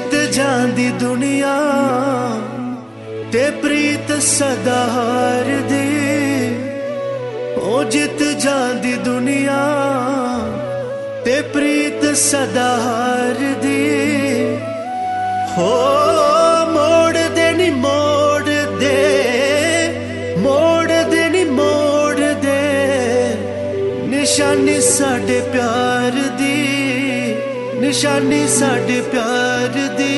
जित जांदी दुनिया ते प्रीत सदा हार दी। ओ जित जांदी दुनिया ते प्रीत सदा हार दी। हो मोड़ दे नी मोड़ दे, मोड़ दे नी मोड़ दे, निशानी साडे प्यार दी, निशानी साडे प्यार दी।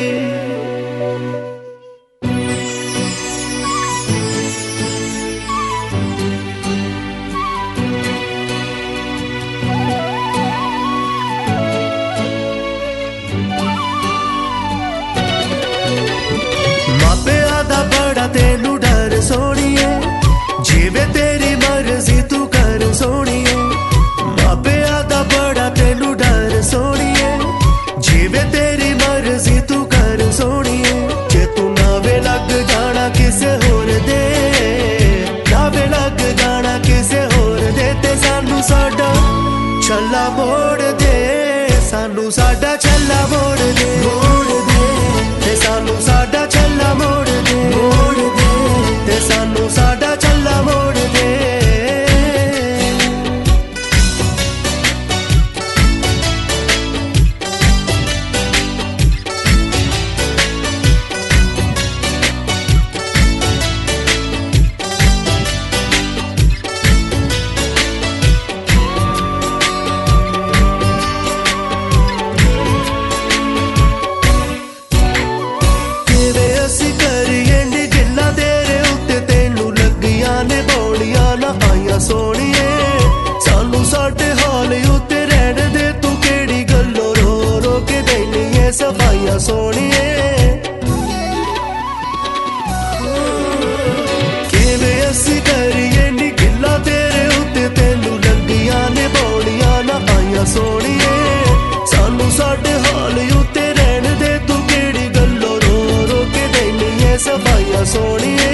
मापिया दा बड़ा तेनू डर सोनिए, जीवे तेरी मर्जी तू कर सोनिए। मापिया दा बड़ा तेनू डर सोनिए, जीवे तेरी मर्जी तू कर सोनिए। जे तू नावे लग जाना किसे होर दे, नावे लग जाना किसे होर दे, ते सानू साडा छल्ला मोड़ दे, सानू साडा छल्ला मोड़ दे, मोड़ दे, ते सानू साडा छल्ला मोड़ दे, मोड़ दे, ते सानू साडा छल्ला मोड़ दे। सोनिए सानू साडे हाल उत्ते रहन दे, तू केड़ी गल्लों रो रो के देनी है सफाइयां सोनिए। किवें असी करिए नी गिल्ला तेरे उत्ते, तेनू लगियां ने बौलियां ना आइयां सोनिए। सानू साडे हाल उत्ते रहन दे, तू केड़ी गल्लों रो रो के देनी है सफाइयां सोनिए।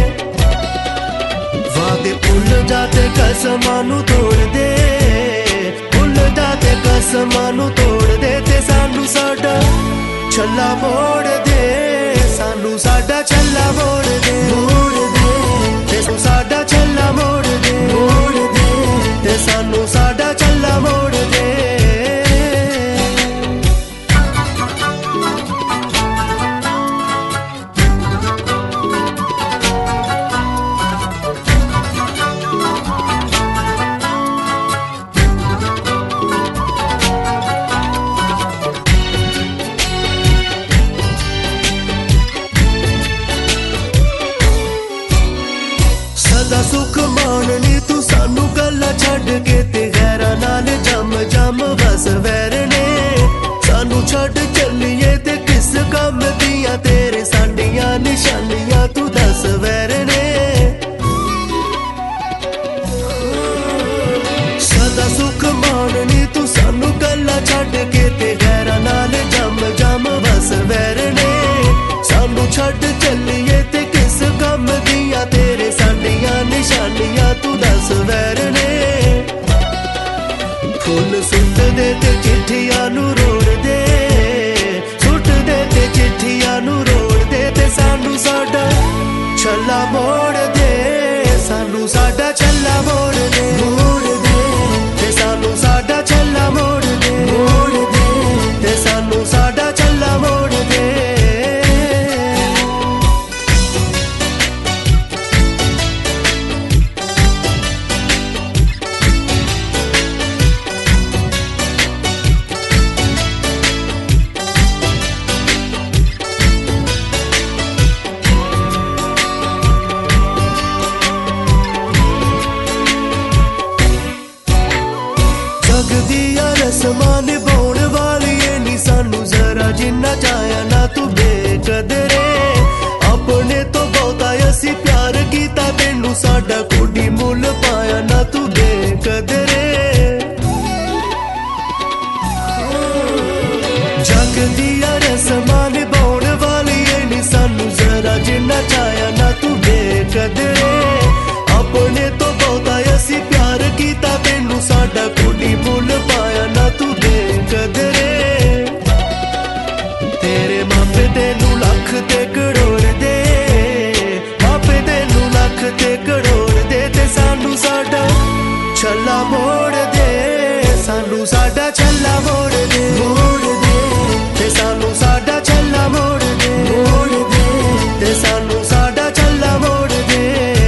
वादे भुल जाते कसमां तोड़ दे, भुल जाते कसमां तोड़ दे, ते सानू साडा छल्ला मोड़ दे, सानू साडा छल्ला मोड़ दे, मोड़ दे, ते सानू साडा छल्ला मोड़ दे, मोड़ दे, ते सानू साडा छल्ला मोड़ दे। सुख माननी तू सानू गल्ला छड़ के, ते गैरा नाल जम जम बस वैरने। सानू छड़ चलिए ते किस कम दियां तेरे साडियां निशानियां तू दस वैरने। सदा सुख माननी तू सानू गल्ला छड़ के, ते गैरा नाल जम जम बस वैरने। सानू छड़ चलिए ते किस कम दियां तेरे साडियां निशानियां तू दस वैरने। फुल सुट दे ते चिट्ठियां नू रोड़ दे, सुट दे ते चिट्ठियां नू रोड़ दे, ते सानू साडा छल्ला मोड़ दे, सानू साडा छल्ला मोड़ दे, मोड़ दे, ते सानू साडा छल्ला मोड़ दे, मोड़ दे, ते सानू साडा छल्ला मोड़ दे। रस्मां निभाउण वाली नी सानू जरा जिन्ना चाया ना तू बेकदरे। अपने तो बहुता असी प्यार कीता, तेनू साडा कोडी मुल पाया ना तू बेकदरे। जग दिया रस्मां निभाउण वाली नी सानू जरा जिन्ना चाया ना तू बेकदरे। अपने तो बहुता असी प्यार कीता, तेनू साडा कोडी मुल पाया ना तू बेकदरे। तेरे मापे तेनू लख ते करोड़ दे, मापे तेनू लख ते करोड़ दे, ते सानू साडा छल्ला मोड़ दे, सानू साडा छल्ला मोड़ दे, मोड़ दे, ते सानू साडा छल्ला मोड़ दे, मोड़ दे, ते सानू साडा छल्ला मोड़ दे।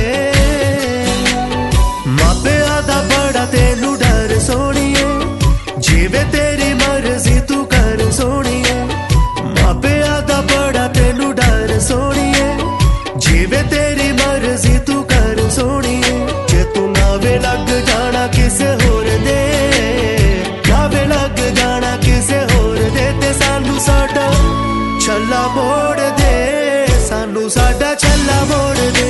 मापिया दा बड़ा तेनू डर सोहणीए, जिवें तेरी मर्जी तू कर सोहणीए। मापिया दा बड़ा तेनू डर सोहणीए, जिवें तेरी मर्जी तू कर सोहणीए। जे तू नावे लग जाना किसे होर दे, नावे लग जाना किसे होर दे, ते सानू साडा छल्ला मोड़ दे, सानू साडा छल्ला मोड़ दे।